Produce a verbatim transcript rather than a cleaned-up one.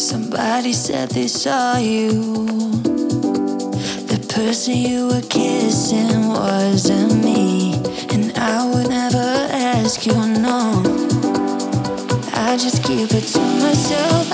Somebody said they saw you. The person you were kissing wasn't me, and I would never ask you, no. I just keep it to myself.